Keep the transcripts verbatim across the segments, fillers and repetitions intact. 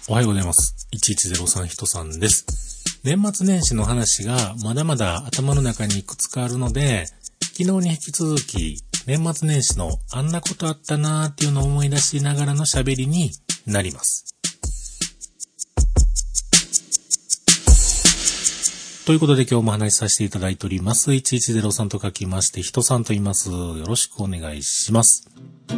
おはようございます。いちいちゼロさん人さんです。年末年始の話がまだまだ頭の中にいくつかあるので、昨日に引き続き年末年始のあんなことあったなーっていうのを思い出しながらの喋りになります。ということで今日も話しさせていただいております。いちいちゼロさんと書きまして人さんと言います。よろしくお願いします。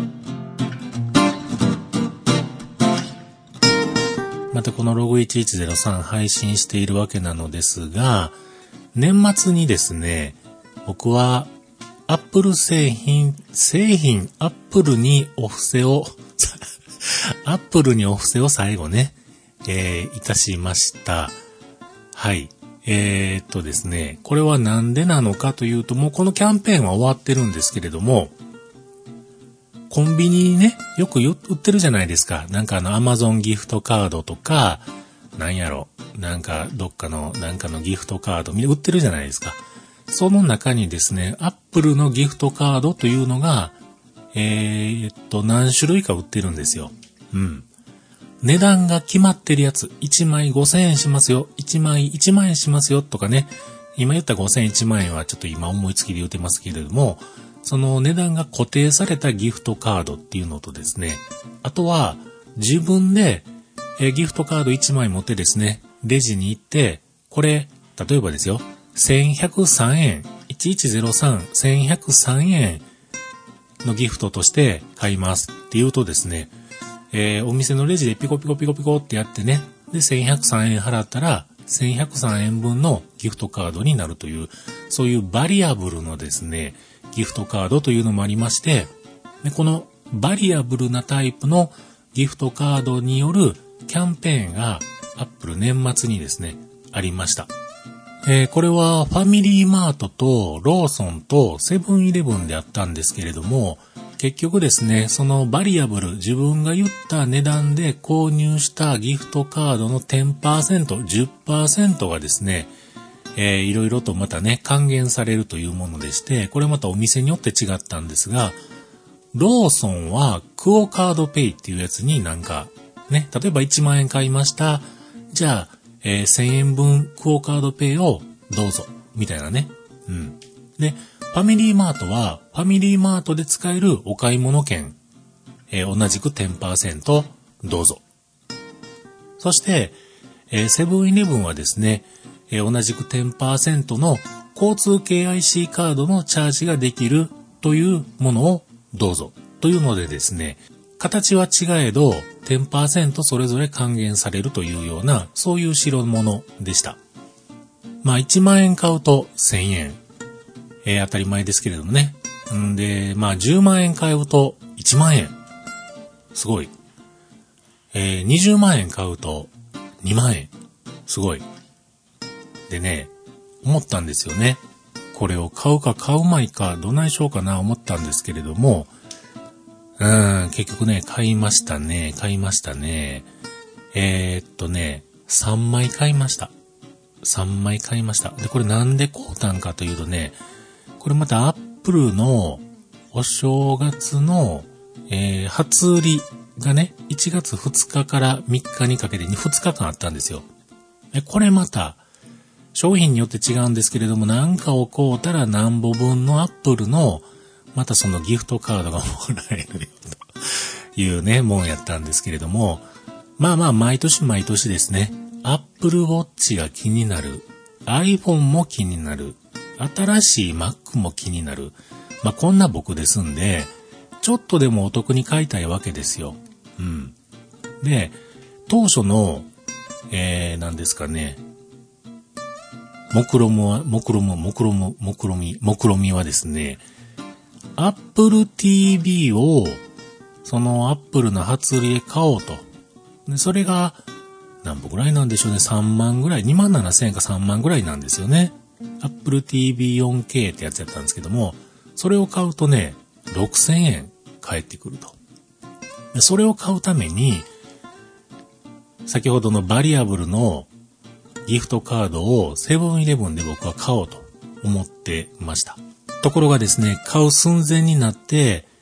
またこのログいちいちゼロさん配信しているわけなのですが、年末にですね、僕はアップル製品、製品アップルにお布施を、アップルにお布施を最後ね、えー、いたしました。はい。えー、っとですね、これはなんでなのかというと、もうこのキャンペーンは終わってるんですけれども、コンビニにね、よく売ってるじゃないですか。なんかあの、アマゾンギフトカードとか、なんやろ、なんかどっかの、なんかのギフトカード、売ってるじゃないですか。その中にですね、アップルのギフトカードというのが、えー、っと、何種類か売ってるんですよ。うん。値段が決まってるやつ、いちまいごせんえんしますよ、いちまいいちまんえんしますよとかね、今言ったごせんえんいちまんえんはちょっと今思いつきで言ってますけれども、その値段が固定されたギフトカードっていうのとですね、あとは自分でえギフトカードいちまい持ってですね、レジに行って、これ、例えばですよ、せんひゃくさんえん、いちいちゼロさん、せんひゃくさんえんのギフトとして買いますって言うとですね、えー、お店のレジでピコピコピコピコってやってね、で、せんひゃくさんえん払ったら、せんひゃくさんえんぶんのギフトカードになるという、そういうバリアブルのですね、ギフトカードというのもありまして、でこのバリアブルなタイプのギフトカードによるキャンペーンがアップル年末にですね、ありました。えー、これはファミリーマートとローソンとセブンイレブンであったんですけれども、結局ですね、そのバリアブル、自分が言った値段で購入したギフトカードの じゅっパーセント、じゅっパーセントがですね、えー、いろいろとまたね、還元されるというものでして、これまたお店によって違ったんですが、ローソンはクオカードペイっていうやつになんか、ね、例えばいちまんえん買いました。じゃあ、えー、せんえんぶんクオカードペイをどうぞ、みたいなね。うん。で、ファミリーマートは、ファミリーマートで使えるお買い物券、えー、同じく じゅっパーセント どうぞ。そして、えー、セブンイレブンはですね、えー、同じく じゅっパーセント の交通系 アイシー カードのチャージができるというものをどうぞ。というのでですね、形は違えど じゅっパーセント それぞれ還元されるというような、そういう代物でした。まあいちまんえん買うとせんえん。えー、当たり前ですけれどもね。んで、まあじゅうまんえん買うといちまんえん。すごい。えー、にじゅうまんえん買うとにまんえん。すごい。でね、思ったんですよね。これを買うか買うまいかどないしようかな思ったんですけれども、うーん、結局ね、買いましたね。買いましたね。えー、っとね、さんまい買いました。さんまい買いました。で、これなんで買うたんかというとね、これまたアップルのお正月の、えー、初売りがね、いちがつふつかからみっかにかけてふつかかんあったんですよ。で、これまた、商品によって違うんですけれども、なんかを買うたら何ぼ分のアップルの、またそのギフトカードがもらえるよというね、もんやったんですけれども、まあまあ毎年毎年ですね、アップルウォッチが気になる、iPhone も気になる、新しい Mac も気になる、まあこんな僕ですんで、ちょっとでもお得に買いたいわけですよ。うん。で、当初の、えー、何ですかね、目論は、目論、目論、目論み、目論みはですね、Apple ティーブイ を、その Apple の初売りで買おうと。で、それが、何本ぐらいなんでしょうね、さんまんぐらい、にまんななせんえんかさんまんぐらいなんですよね。Apple ティーブイフォーケー ってやつやったんですけども、それを買うとね、ろくせんえん返ってくると。で、それを買うために、先ほどのバリアブルのギフトカードをセブンイレブンで僕は買おうと思ってました。ところがですね、買う寸前になって、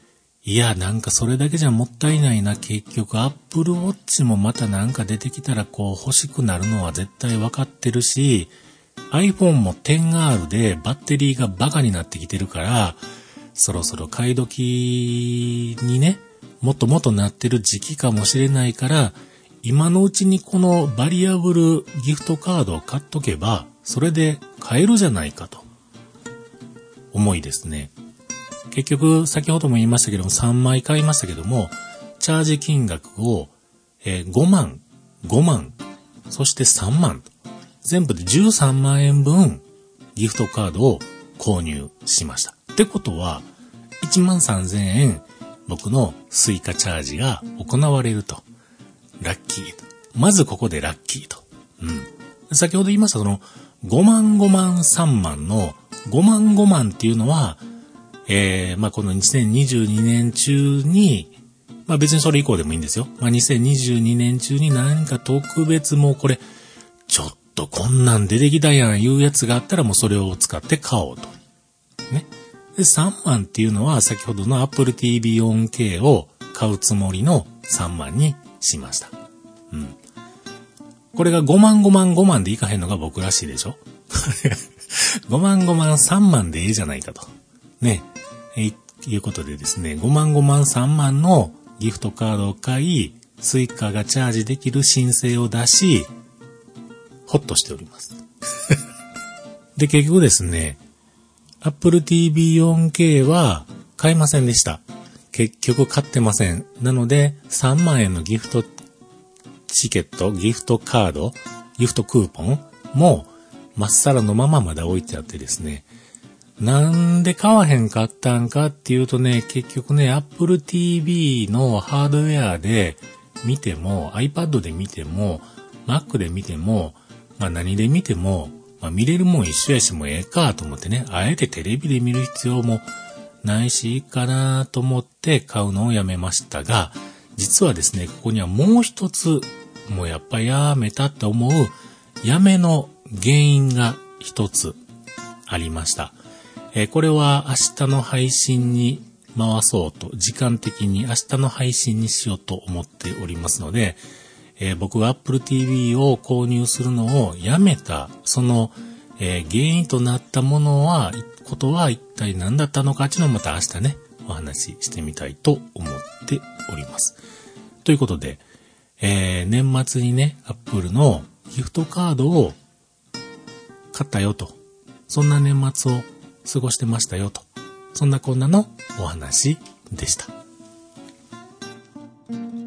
いや、なんかそれだけじゃもったいないな。結局 Apple Watch もまたなんか出てきたらこう欲しくなるのは絶対わかってるし、iPhone も テンアール でバッテリーがバカになってきてるから、そろそろ買い時にね、もっともっとなってる時期かもしれないから、今のうちにこのバリアブルギフトカードを買っとけば、それで買えるじゃないかと思いですね。結局、先ほども言いましたけども、さんまい買いましたけども、チャージ金額を、えー、ごまん、ごまん、そしてさんまんと、全部でじゅうさんまんえんぶんギフトカードを購入しました。ってことは、いちまんさんぜんえん僕のスイカチャージが行われると。ラッキーと。まずここでラッキーと。うん。先ほど言いましたそのごまんごまんさんまんのごまんごまんっていうのは、えー、まあ、このにせんにじゅうにねん中に、まあ、別にそれ以降でもいいんですよ。まあ、にせんにじゅうにねん中に何か特別もうこれ、ちょっとこんなん出てきたやんいうやつがあったらもうそれを使って買おうと。ね。で、さんまんっていうのは先ほどの Apple ティーブイ フォーケー を買うつもりのさんまんにしました。うん。これがごまんごまんごまんでいかへんのが僕らしいでしょごまんごまんさんまんでいいじゃないかと。ね。えいうことでですね、ごまんごまんさんまんのギフトカードを買い、スイカがチャージできる申請を出し、ホッとしております。で、結局ですね、Apple ティーブイ フォーケー は買いませんでした。結局買ってません。なので、さんまんえんのギフトチケット、ギフトカード、ギフトクーポンも、まっさらのまままだ置いてあってですね、なんで買わへんかったんかっていうとね、結局ね、Apple ティーブイ のハードウェアで見ても、iPad で見ても、Mac で見ても、まあ何で見ても、まあ見れるもん一緒やしもうええかと思ってね、あえてテレビで見る必要もないしいいかなと思って買うのをやめましたが、実はですね、ここにはもう一つ、もうやっぱやめたと思う、やめの原因が一つありました。えー、これは明日の配信に回そうと、時間的に明日の配信にしようと思っておりますので、えー、僕が Apple ティーブイ を購入するのをやめた、その、えー、原因となったものは、ことは一体何だったのかっていうのをまた明日ね、お話ししてみたいと思っております。ということで、えー、年末にね、Apple のギフトカードを買ったよと。そんな年末を過ごしてましたよと。そんなこんなのお話でした。